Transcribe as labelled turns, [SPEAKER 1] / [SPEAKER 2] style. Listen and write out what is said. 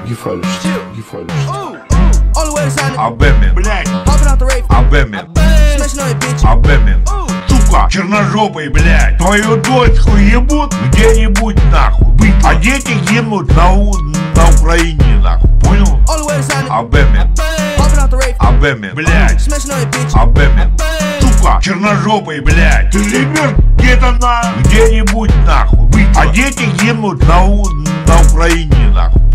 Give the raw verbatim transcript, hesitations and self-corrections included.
[SPEAKER 1] Гефалишься, гефалишься.
[SPEAKER 2] Абэмин, блядь, Абэмин, Абэмин, сука, черножопый, блядь. Твою дочку ебут где-нибудь нахуй. А дети гибнут на, у... на Украине нахуй. Понял? Абэмин, Абэмин, блядь, Абэмин, сука, черножопый, блядь. Ты ебешь где-то на где-нибудь нахуй. А дети гибнут на, у... на Украине нахуй.